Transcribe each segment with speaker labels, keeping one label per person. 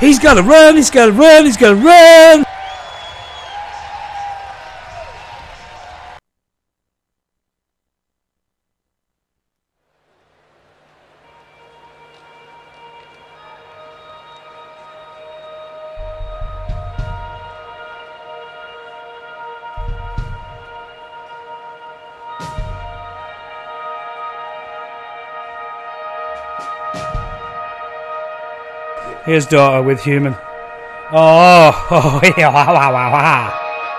Speaker 1: He's got to run, he's got to run, he's got to run! Here's Daughter with Human. Oh, yeah.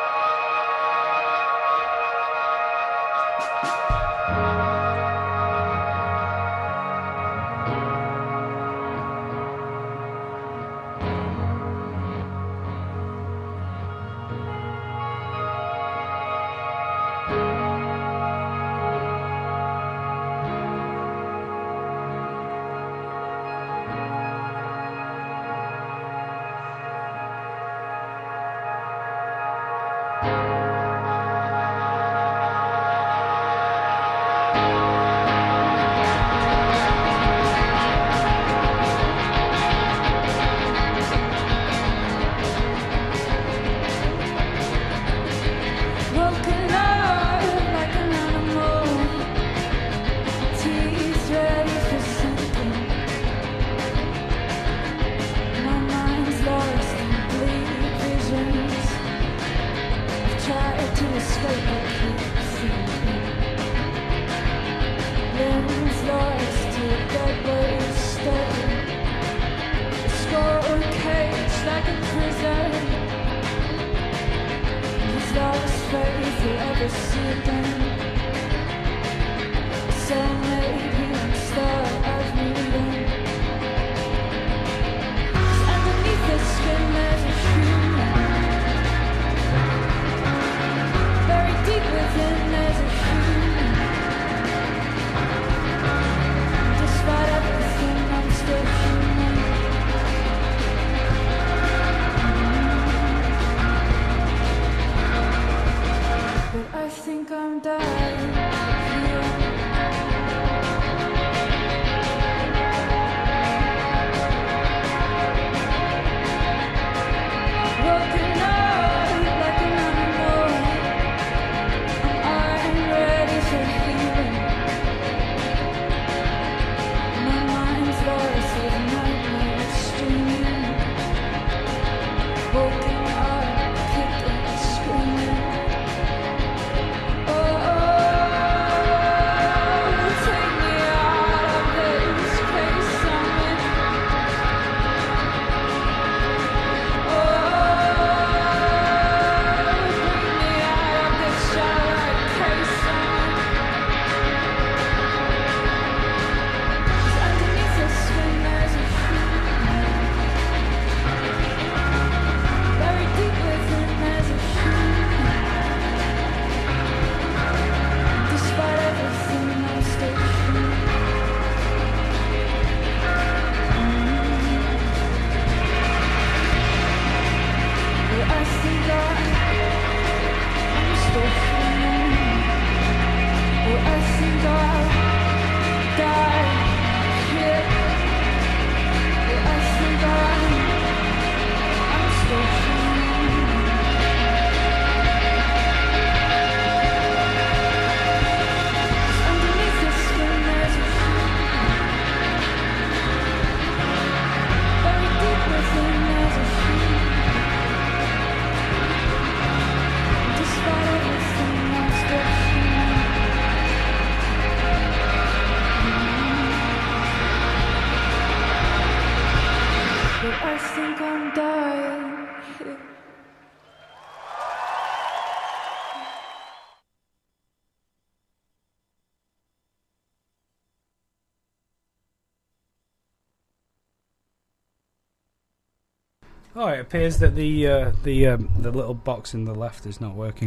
Speaker 1: Oh, it appears that the little box in the left is not working.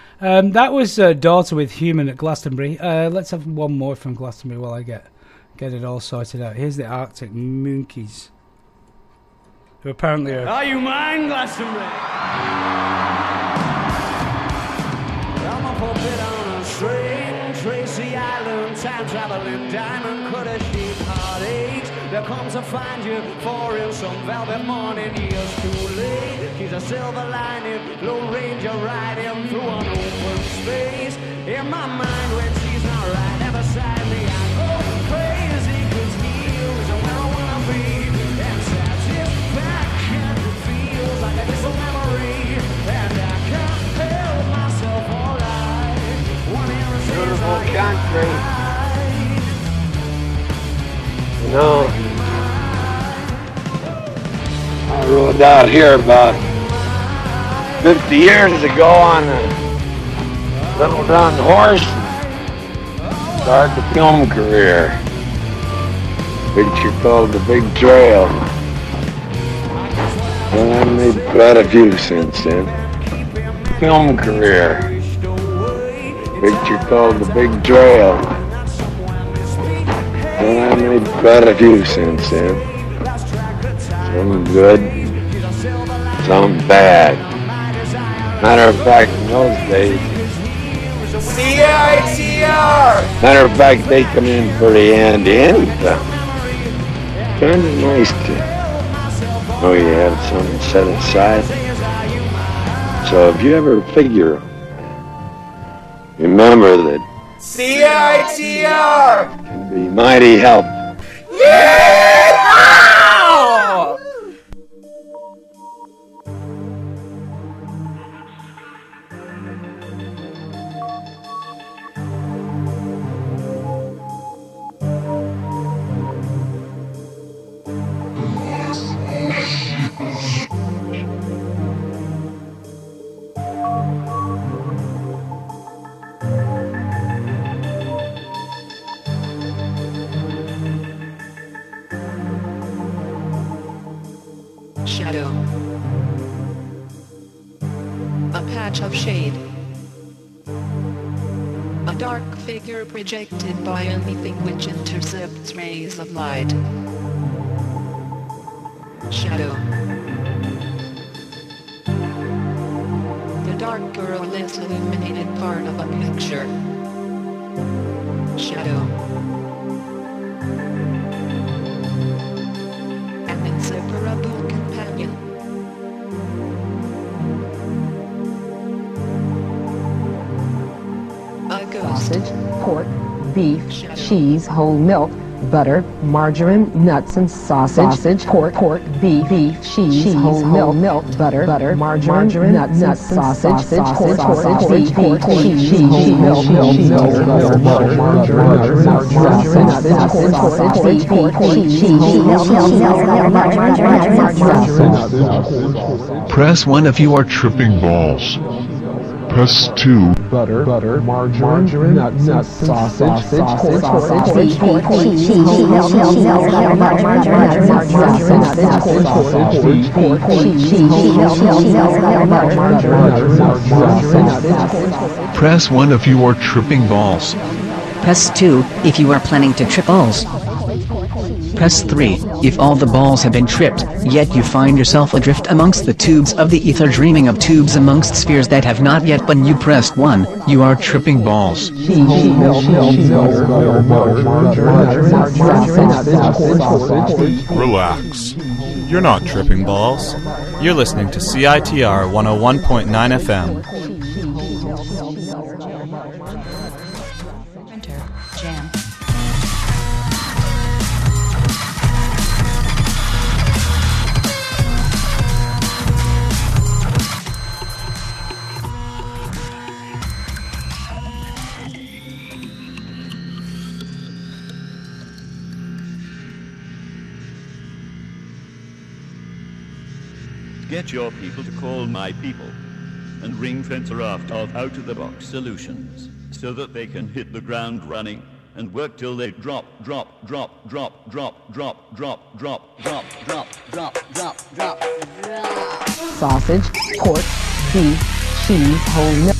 Speaker 1: That was Daughter with Human at Glastonbury. Let's have one more from Glastonbury while I get it all sorted out. Here's the Arctic Monkeys, who apparently are you mine, Glastonbury? I'm a puppet on a string, Tracy Island, time traveling diamond, cut a sheep heartache.
Speaker 2: They'll come to find you, for in some velvet morning. Years too late, she's a silver lining, Lone Ranger riding through an open space. In my mind when she's not right there beside me, I go crazy, 'cause here's where I wanna be. And satisfaction feels like a distant memory, and I can't help myself alright.
Speaker 3: Beautiful country. You know, I rode out here about 50 years ago on a little dun horse. Started the film career. Picture called The Big Trail. And I made quite a few since then. Film career. Picture called The Big Trail. And I made quite a few since then. Some good, some bad. Matter of fact, in those days, CITR! Matter of fact, they come in pretty handy anytime. Kind of nice to know you have something set aside. So if you ever figure, remember that CITR can be mighty helpful. Yeah!
Speaker 4: Shadow. A patch of shade. A dark figure projected by anything which intercepts rays of light. Shadow. The dark or less illuminated part of a picture. Shadow. An inseparable companion. A ghost.
Speaker 5: Sausage, pork, beef, cheese, whole milk, butter, margarine, nuts and sausage, pork, beef, cheese, whole milk, butter, margarine, nuts and sausage, beef, cheese, whole milk,
Speaker 6: Press 1 if you are tripping balls. Press 2.
Speaker 5: butter, margarine, nuts, sausage, pork, cheese,
Speaker 6: Press 1 if you are tripping balls.
Speaker 7: Press 2 if you are planning to trip balls. Press 3 if all the balls have been tripped, yet you find yourself adrift amongst the tubes of the ether, dreaming of tubes amongst spheres that have not yet been. You pressed 1, you are tripping balls.
Speaker 8: Relax. You're not tripping balls. You're listening to CITR 101.9 FM.
Speaker 4: Printer, jam.
Speaker 9: Get your people to call my people and ring fence a raft of out-of-the-box solutions so that they can hit the ground running and work till they drop.
Speaker 5: sausage, pork, beef, cheese, whole milk.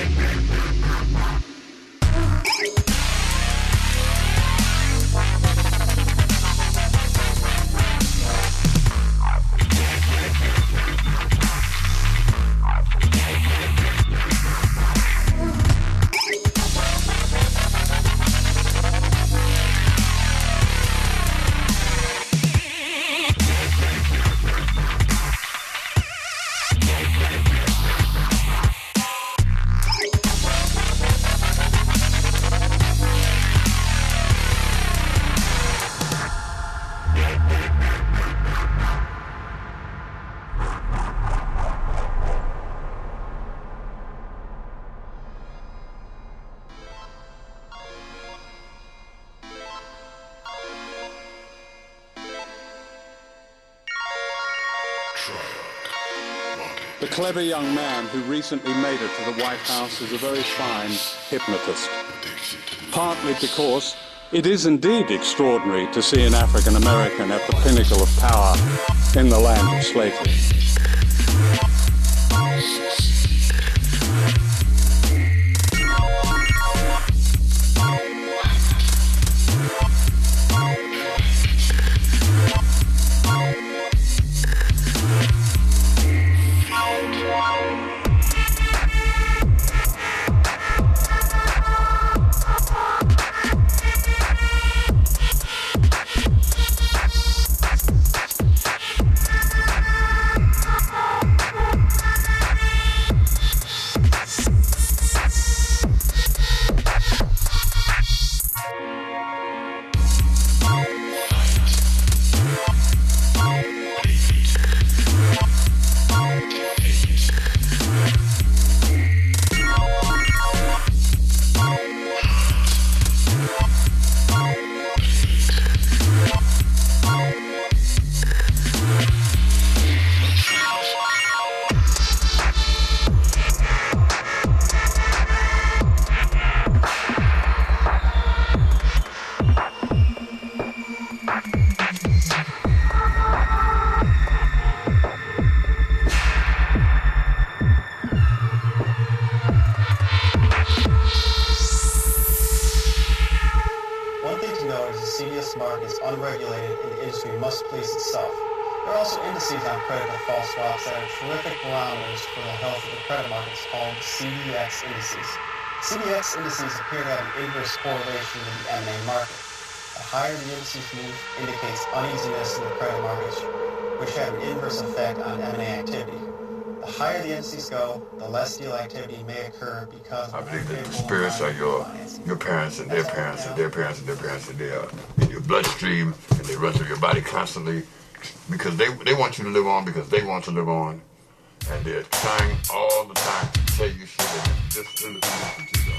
Speaker 10: The clever young man who recently made it to the White House is a very fine hypnotist. Partly because it is indeed extraordinary to see an African American at the pinnacle of power in the land of slavery.
Speaker 11: CDX indices appear to have an inverse correlation with the M&A market. The higher the indices move indicates uneasiness in the credit markets, which have an inverse effect on M&A activity. The higher the indices go, the less deal activity may occur because
Speaker 3: I believe that the spirits are your parents and their parents and their parents and their parents, and they are in your bloodstream and they run through your body constantly because they want you to live on because they want to live on. And they're trying all the time to tell you shit and just listen to them.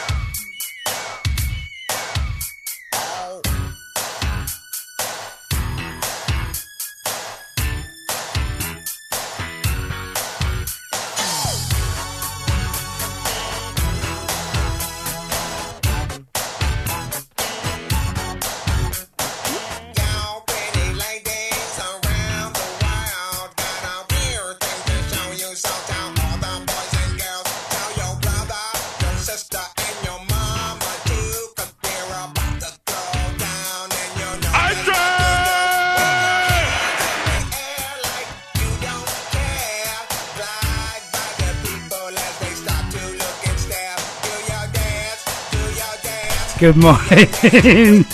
Speaker 1: Good morning.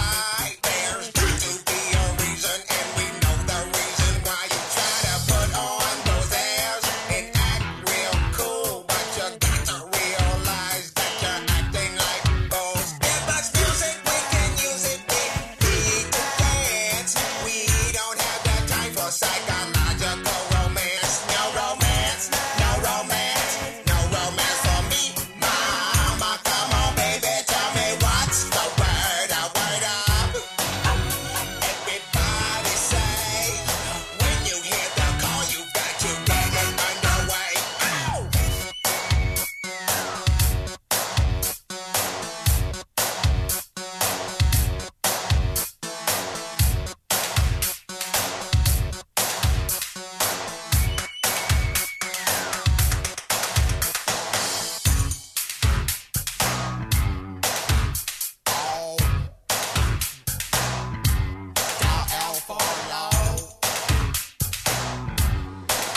Speaker 12: Put on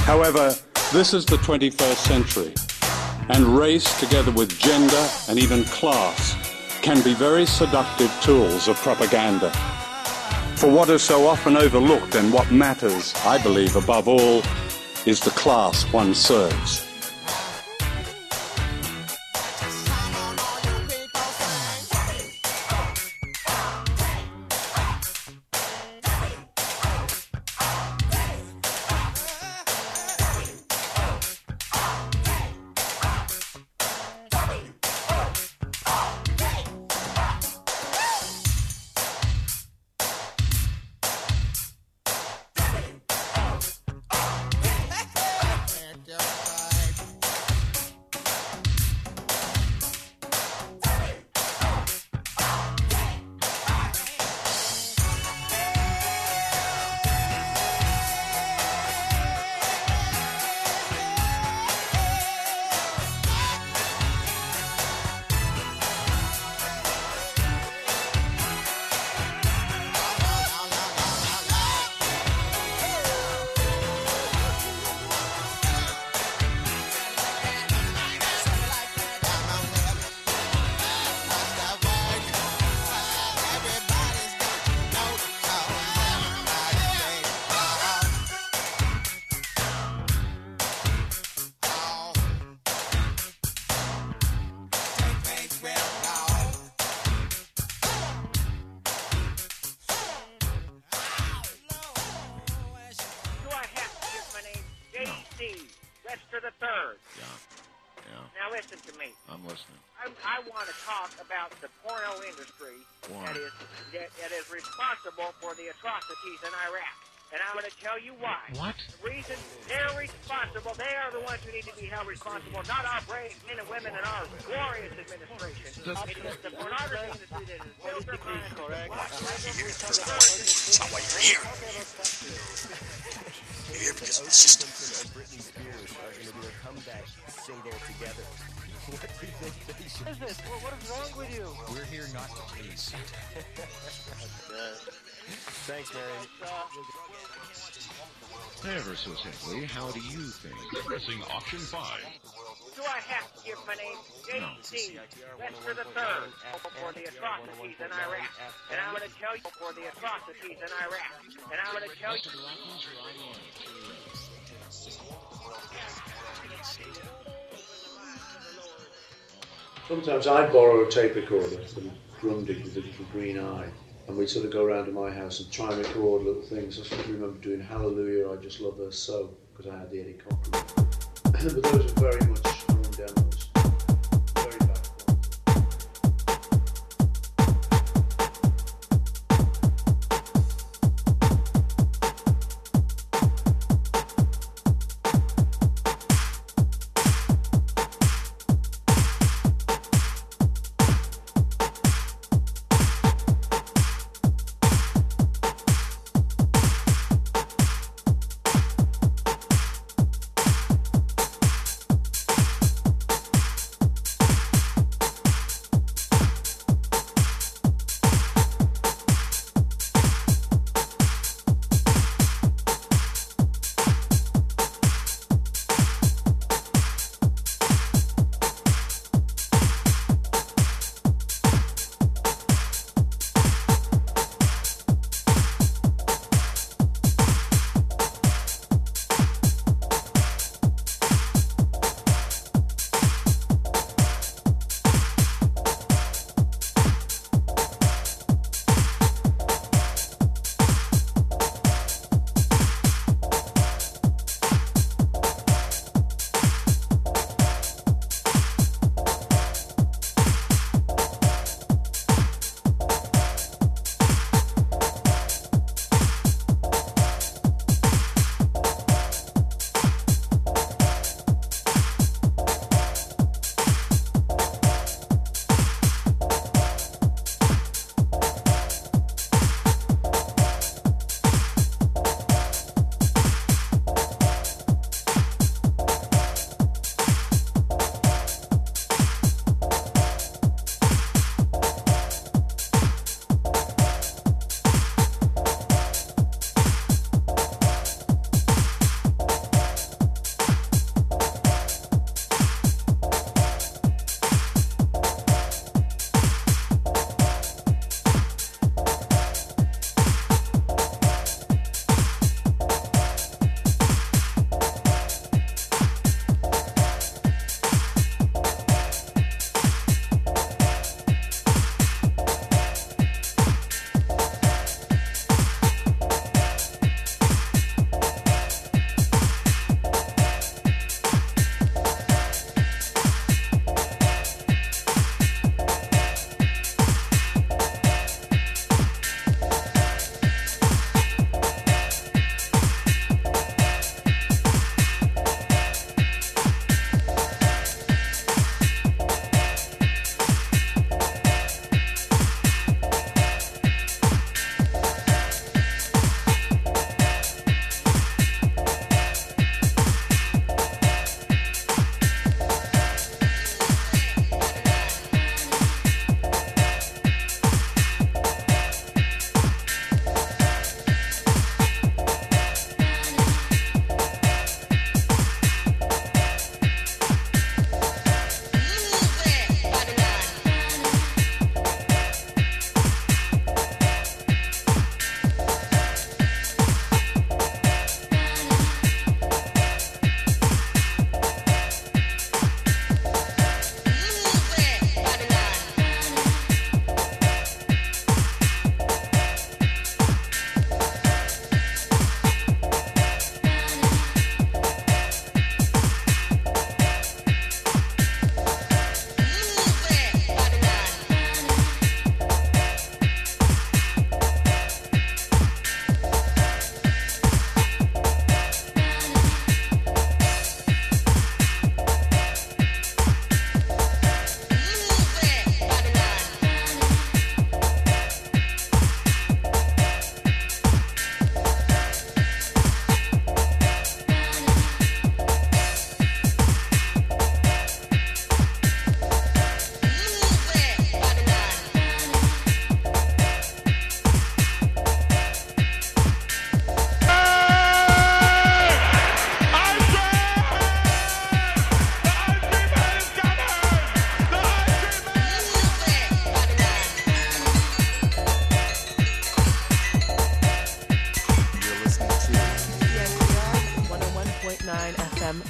Speaker 10: However, this is the 21st century, and race, together with gender and even class, can be very seductive tools of propaganda. For what is so often overlooked and what matters, I believe, above all, is the class one serves.
Speaker 12: Thanks, Mary.
Speaker 13: Ever so simply, how do you think? Pressing option 5.
Speaker 14: Do I have to give my name? J.C. Lester the Third for the atrocities in Iraq. And I'm going to tell you for the atrocities in Iraq. And I'm going to tell you...
Speaker 15: Sometimes I'd borrow a tape recorder from Grundig with a little green eye, and we'd sort of go around to my house and try and record little things. I sort of remember doing Hallelujah, I Just Love Her So, because I had the Eddie Cochran. But those were very much home demos. Very bad.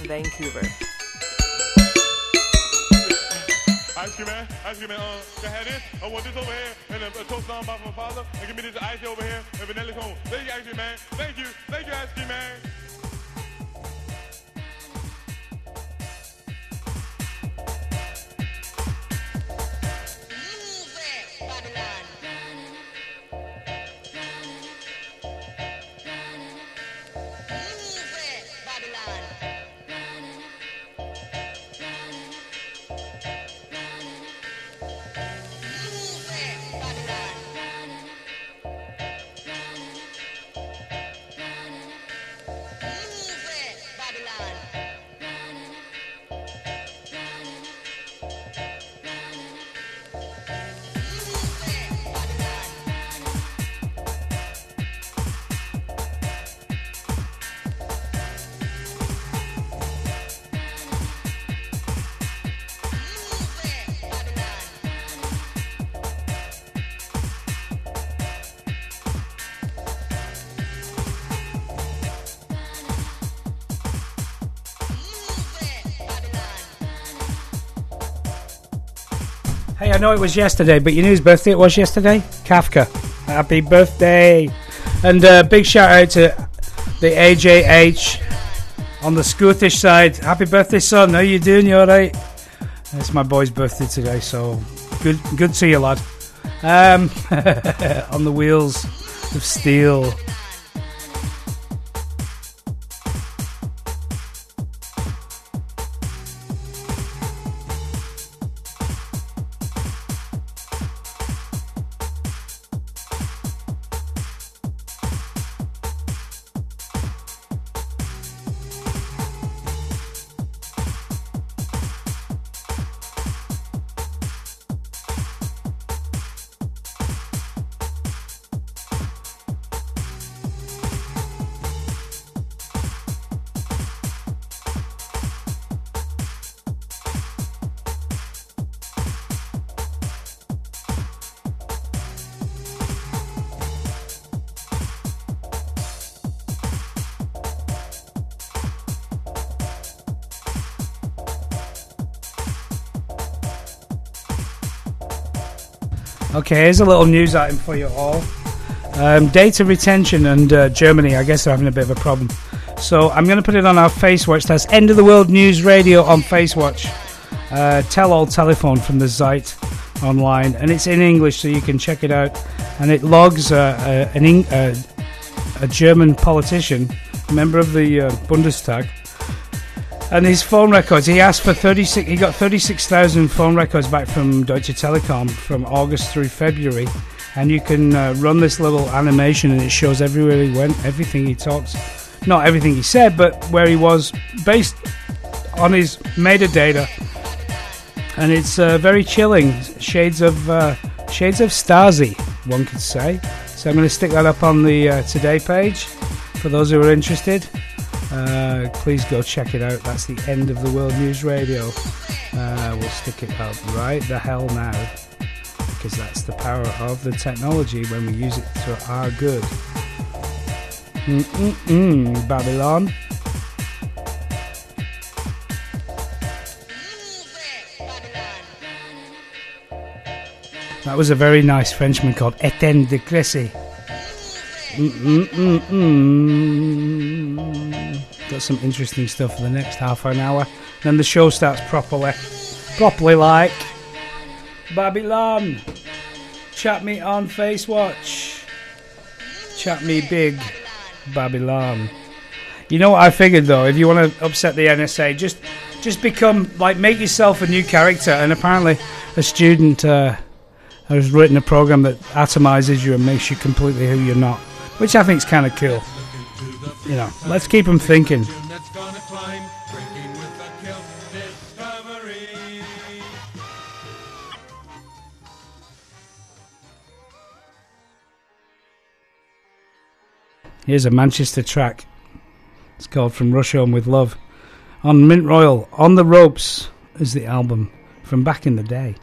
Speaker 16: Vancouver.
Speaker 17: Ice cream man, can I have this? I want this over here, and a toast on by my father, and give me this ice over here, and vanilla cone. Thank you, ice cream man. Thank you, ice cream man.
Speaker 1: Hey, I know it was yesterday, but you knew whose birthday it was yesterday? Kafka. Happy birthday. And big shout out to the AJH on the Scottish side. Happy birthday, son. How you doing? You alright? It's my boy's birthday today, so good to see you, lad. On the wheels of steel. Okay, here's a little news item for you all. Data retention and Germany, I guess they're having a bit of a problem. So I'm going to put it on our FaceWatch. That's End of the World News Radio on FaceWatch. Tell-all telephone from the Zeit online. And it's in English, so you can check it out. And it logs a German politician, member of the Bundestag. And his phone records, he asked for 36. He got 36,000 phone records back from Deutsche Telekom from August through February, and you can run this little animation, and it shows everywhere he went, everything he talks, not everything he said, but where he was, based on his metadata. And it's very chilling, shades of Stasi, one could say. So I'm going to stick that up on the Today page for those who are interested. Please go check it out. That's the End of the World News Radio. We'll stick it up right the hell now, because that's the power of the technology when we use it to our good. Babylon. That was a very nice Frenchman called Etienne de Crécy. Got some interesting stuff for the next half an hour. Then the show starts properly like Babylon. Chat me on FaceWatch. Chat me big Babylon. You know what I figured though? If you want to upset the NSA, just become like, make yourself a new character. And apparently, a student has written a program that atomizes you and makes you completely who you're not, which I think is kind of cool. You know, let's keep them thinking. Here's a Manchester track. It's called From Russia Home With Love. On Mint Royal, On the Ropes is the album from back in the day.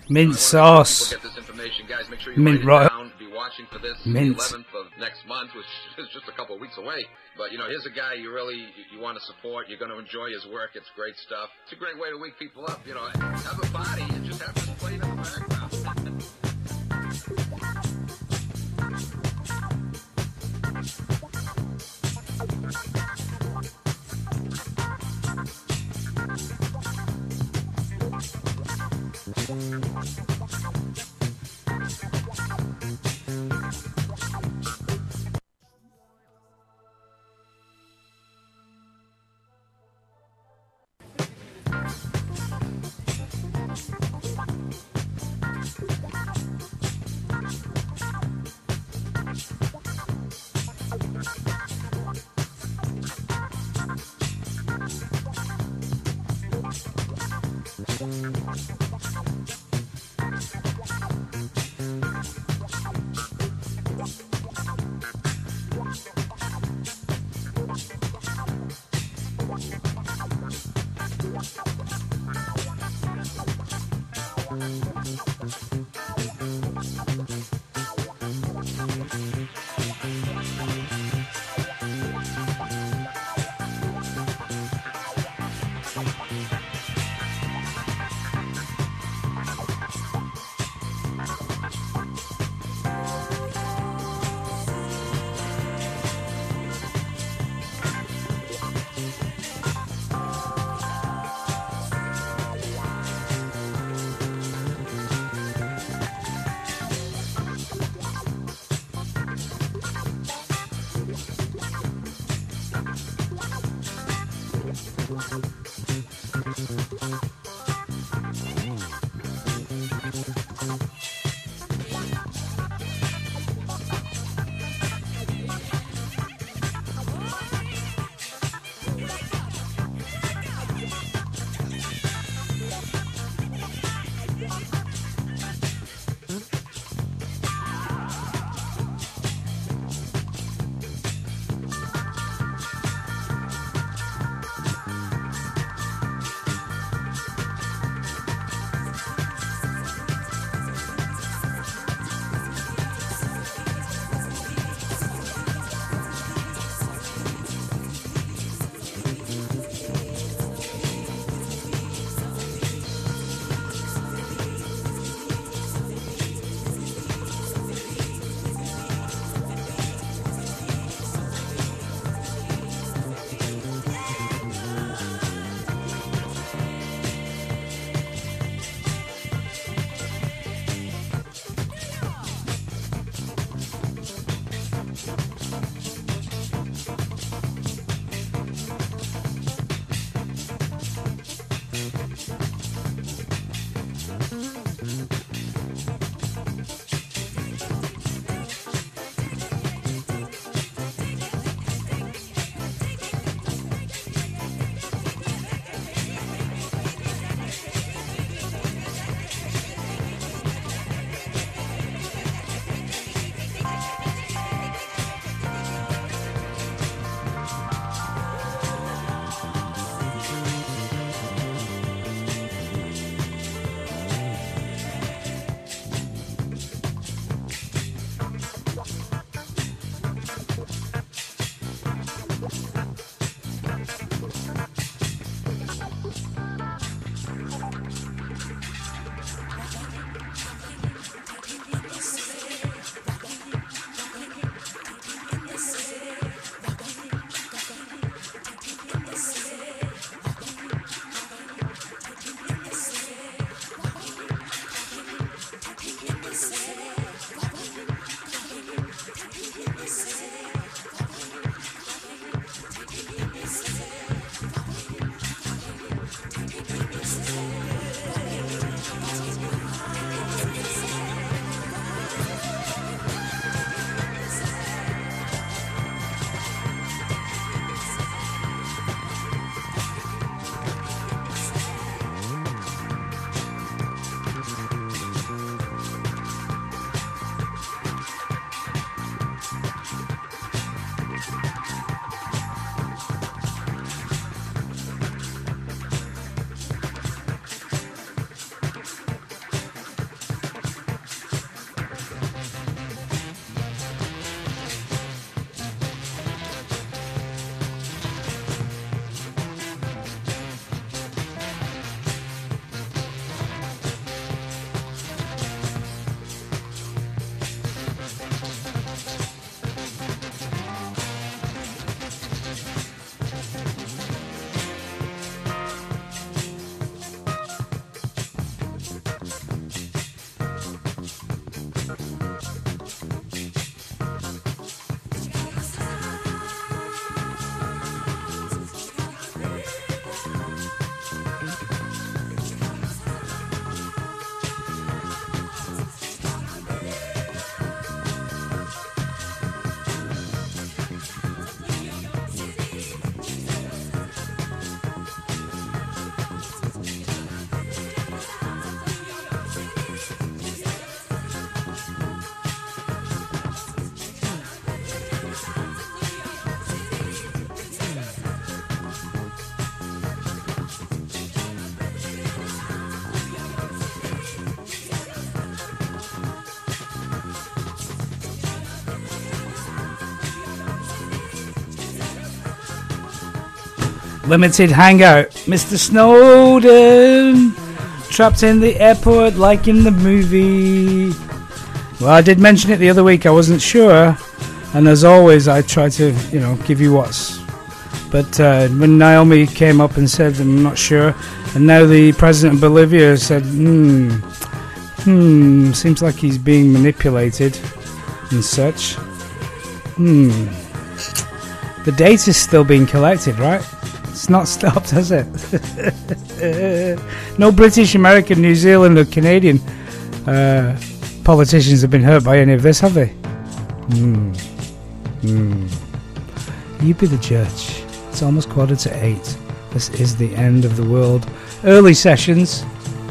Speaker 1: Mint sauce.
Speaker 16: Get this information, guys. Make sure you
Speaker 1: Mint
Speaker 16: write it
Speaker 1: royal.
Speaker 16: down. Be watching for this
Speaker 1: Mint.
Speaker 16: the 11th of next month, which is just a couple of weeks away. But here's a guy you want to support. You're going to enjoy his work. It's great stuff. It's a great way to wake people up. Have a party and just have this playing in the background.
Speaker 1: Limited hangout. Mr. Snowden trapped in the airport like in the movie. Well, I did mention it the other week. I wasn't sure, and as always, I try to, give you what's. But when Naomi came up and said, "I'm not sure," and now the president of Bolivia said, seems like he's being manipulated and such. The data's still being collected, right? It's not stopped, has it? No British, American, New Zealand or Canadian politicians have been hurt by any of this, have they? You be the judge. It's almost 8:15. This is the end of the world. Early sessions.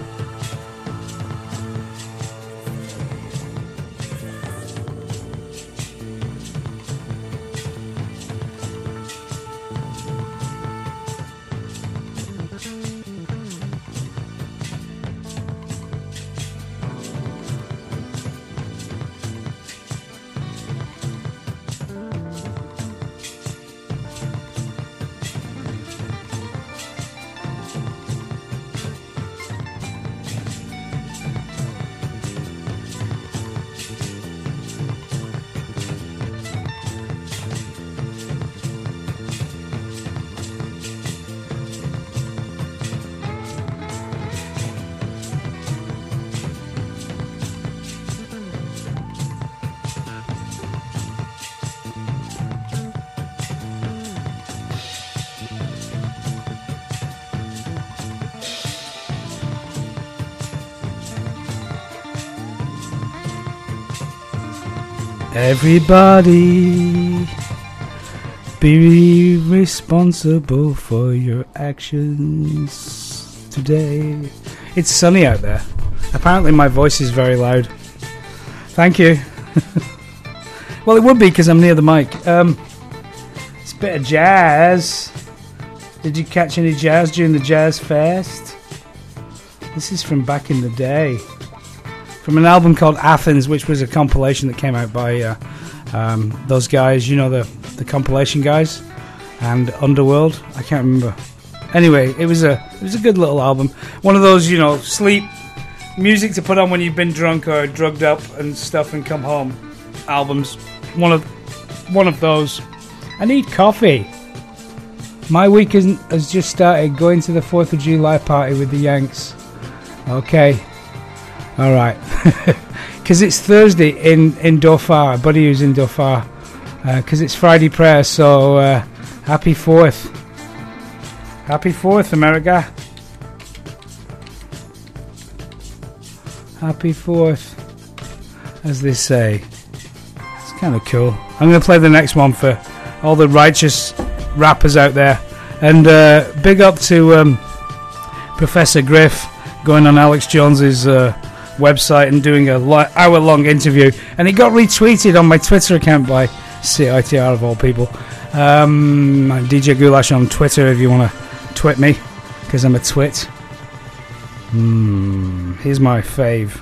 Speaker 1: Everybody be responsible for your actions today. It's sunny out there. Apparently my voice is very loud. Thank you. Well, it would be because I'm near the mic. It's a bit of jazz. Did you catch any jazz during the Jazz Fest? This is from back in the day. From an album called Athens, which was a compilation that came out by those guys, the compilation guys, and Underworld. I can't remember. Anyway, it was a good little album. One of those, sleep music to put on when you've been drunk or drugged up and stuff and come home albums. One of those. I need coffee. My week has just started going to the 4th of July party with the Yanks. Okay. All right, because it's Thursday in Dhofar, a buddy who's in Dhofar, because it's Friday prayer, so happy 4th. Happy 4th, America. Happy 4th, as they say. It's kind of cool. I'm going to play the next one for all the righteous rappers out there. And big up to Professor Griff going on Alex Jones's website and doing a hour-long interview, and it got retweeted on my Twitter account by CITR of all people. DJ Goulash on Twitter if you want to twit me, because I'm a twit. Here's my fave.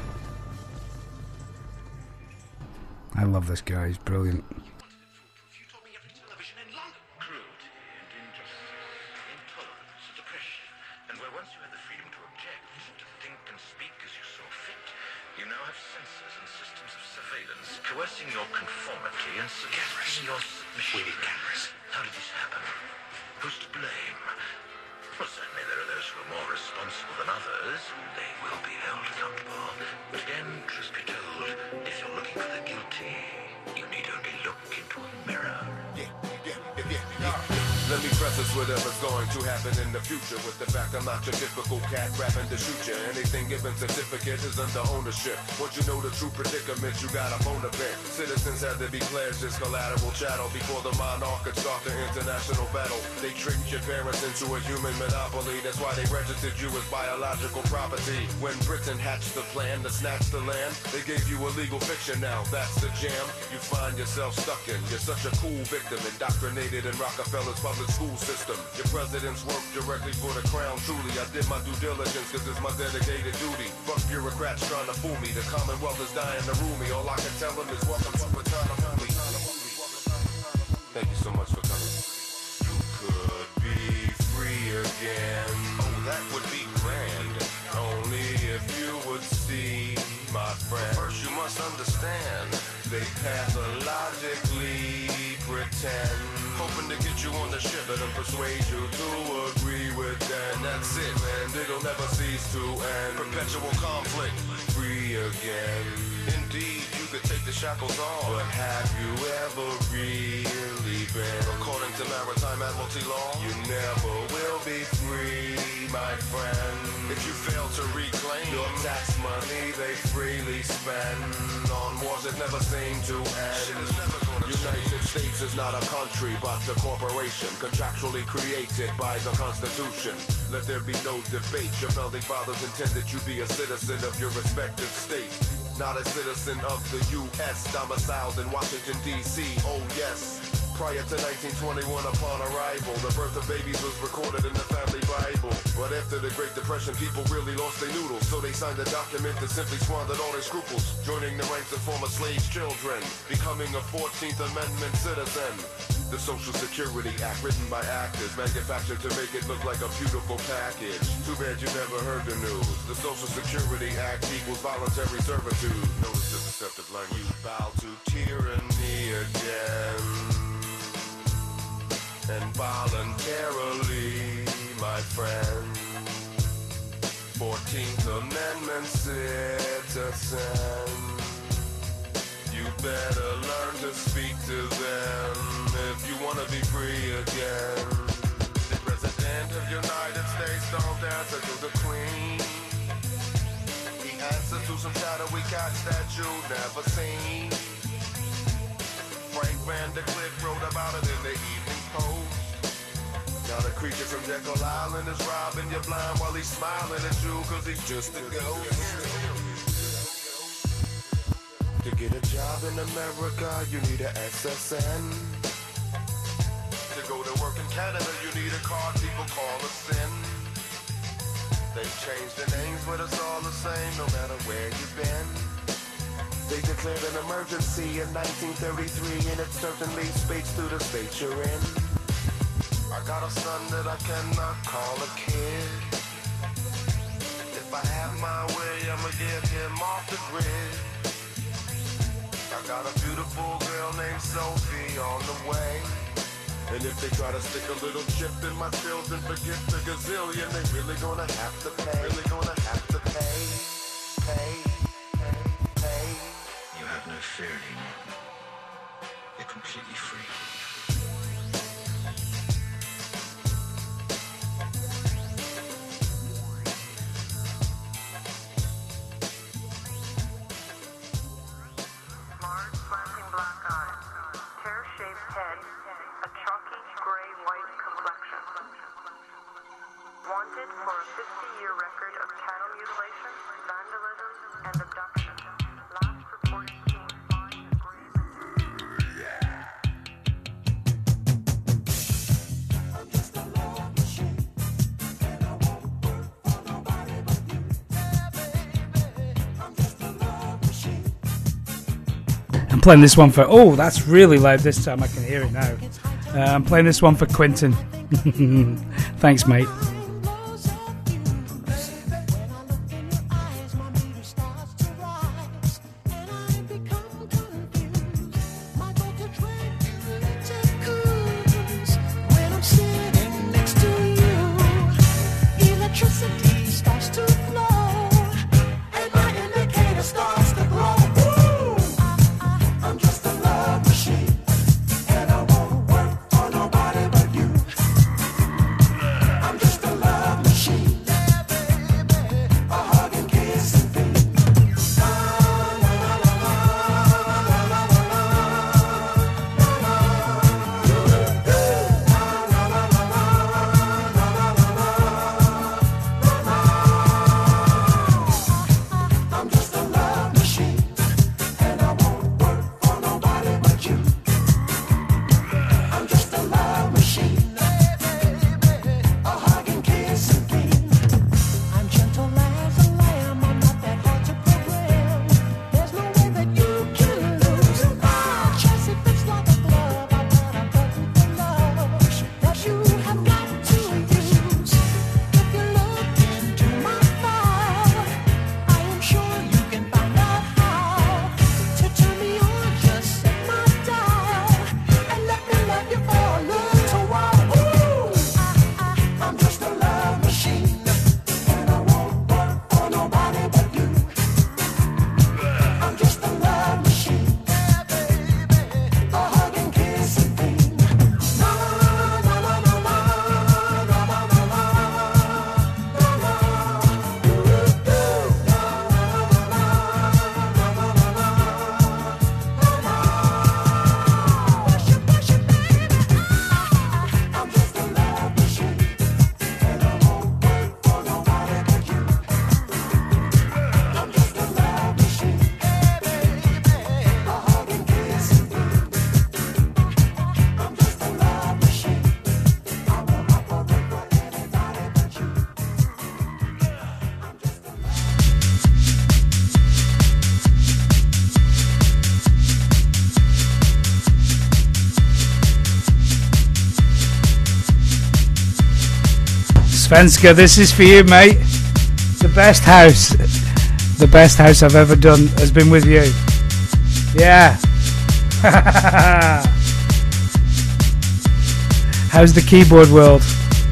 Speaker 1: I love this guy, he's brilliant.
Speaker 18: Coercing your conformity and suggesting your submission. We need cameras. How did this happen? Who's to blame? Well, certainly there are those who are more responsible than others. They will be held accountable. But again, truth be told, if you're looking for the guilty, you need only look into a mirror.
Speaker 19: Let me preface whatever's going to happen in the future with the fact I'm not your typical cat rapping to shoot you. Anything given certificate is under ownership. Once you know the true predicament, you got a bone to pick. Citizens had to be pledged as collateral chattel before the monarch could start the international battle. They tricked your parents into a human monopoly. That's why they registered you as biological property. When Britain hatched the plan to snatch the land, they gave you a legal fiction. Now that's the jam you find yourself stuck in. You're such a cool victim, indoctrinated in Rockefeller's public school system. Your presidents work directly for the crown. Truly, I did my due diligence because it's my dedicated duty. Fuck bureaucrats trying to fool me. The Commonwealth is dying to rule me. All I can tell them is welcome to autonomy. Thank you so much for coming. You could be free. understand. They pathologically pretend, hoping to get you on the ship, let them persuade you to agree with them. That's it, man, it'll never cease to end. Perpetual conflict, free again. Indeed, you could take the shackles off, but have you ever really been? According to maritime admiralty law, you never will be free, my friend. If you fail to reclaim your tax money they freely spend on wars that never seem to end. United States is not a country but a corporation contractually created by the Constitution. Let there be no debate. Your founding fathers intended you be a citizen of your respective state, not a citizen of the U.S. domiciled in Washington, D.C. Oh yes. Prior to 1921, upon arrival, the birth of babies was recorded in the family Bible. But after the Great Depression, people really lost their noodles, so they signed a document that simply squandered all their scruples, joining the ranks of former slaves' children, becoming a 14th Amendment citizen. The Social Security Act, written by actors, manufactured to make it look like a beautiful package. Too bad you never heard the news. The Social Security Act equals voluntary servitude. Notice the deceptive line, you bow to tyranny again. And voluntarily, my friend, 14th Amendment citizen, you better learn to speak to them if you want to be free again. The President of United States don't answer to the Queen. He answers to some shadowy cats that you never seen. Frank Van der Cliff wrote about it in the Evening Post. Now the creature from Jekyll Island is robbing you blind while he's smiling at you cause he's just a ghost. To get a job in America, you need a SSN. To go to work in Canada, you need a card people call a SIN. They've changed the names, but it's all the same no matter where you've been. They declared an emergency in 1933, and it certainly speaks to the state you're in. I got a son that I cannot call a kid. If I have my way, I'ma get him off the grid. I got a beautiful girl named Sophie on the way. And if they try to stick a little chip in my pills and forget the gazillion, they really gonna have to pay. Really gonna have to pay.
Speaker 18: You have no fear anymore. You're completely free.
Speaker 1: I'm playing this one for... Oh, that's really loud this time. I can hear it now. I'm playing this one for Quentin. Thanks, mate.
Speaker 19: I'm just a
Speaker 1: Svenska, this is for you, mate. The best house I've ever done has been with you. Yeah. How's the keyboard world?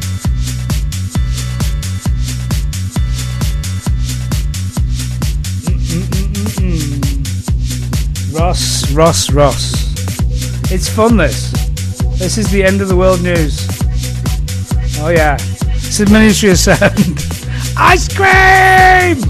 Speaker 1: Ross. It's fun, this. This is the end of the world news. Oh yeah. This is Ministry of Sound. Ice cream!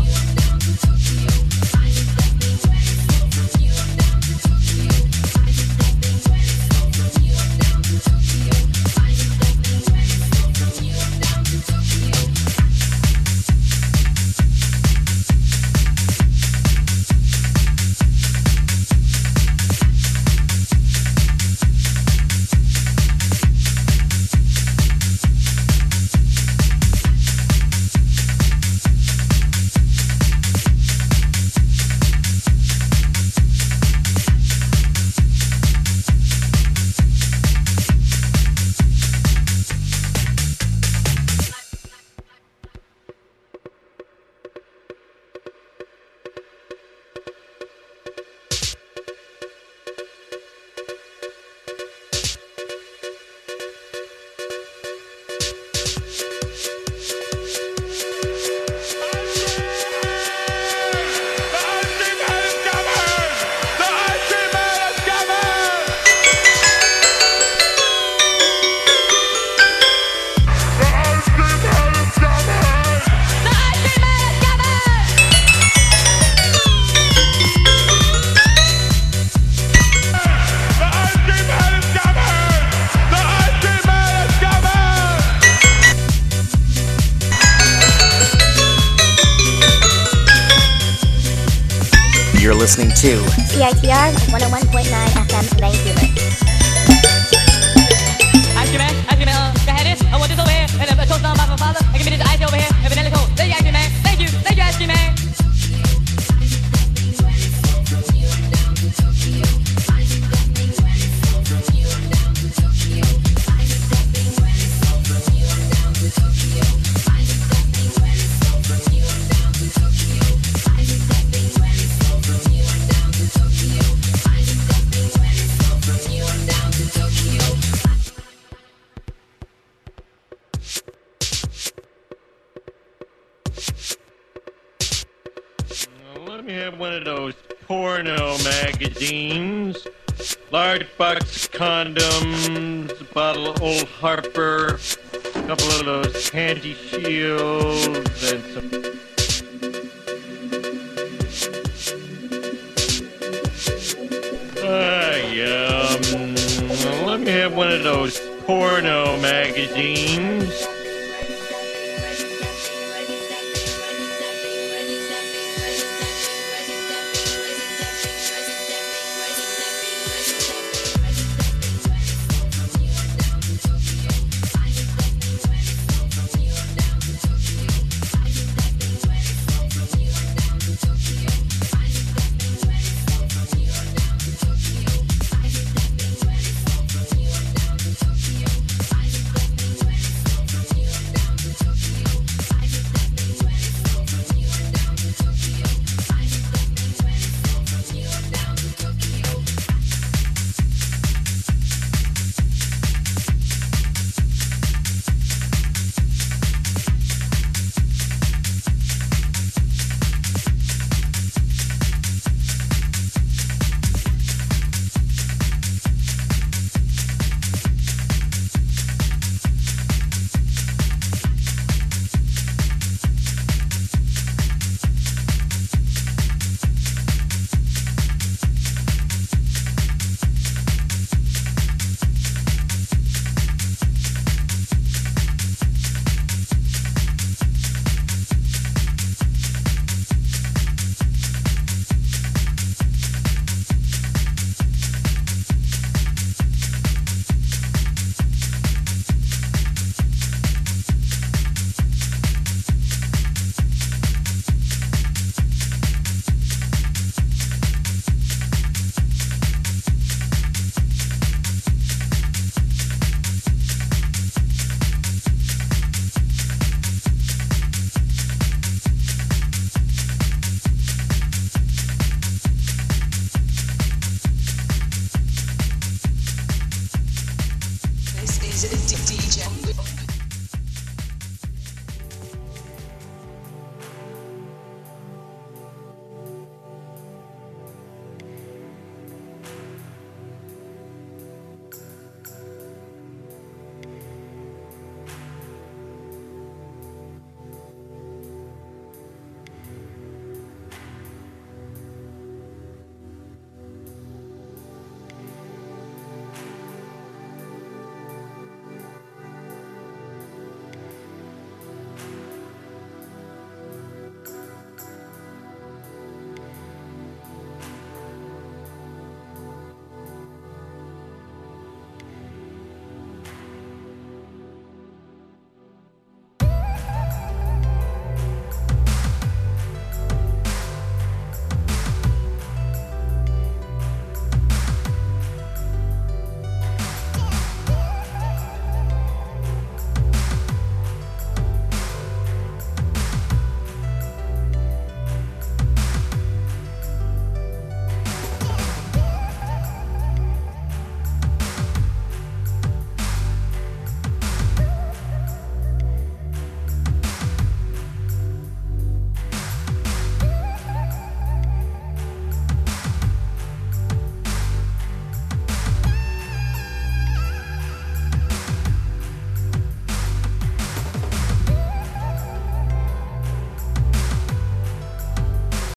Speaker 20: You're listening to
Speaker 21: CITR 101.9 FM Vancouver.
Speaker 22: Ice cream man, can I have this? I want this over here, and a toast on my father. I give me this ice over here, and vanilla cone. Thank you, ice cream man. Thank you, ice cream man.
Speaker 23: Let me have one of those porno magazines. Large box condoms, a bottle of Old Harper, a couple of those handy shields, and some... let me have one of those porno magazines.
Speaker 2: Resident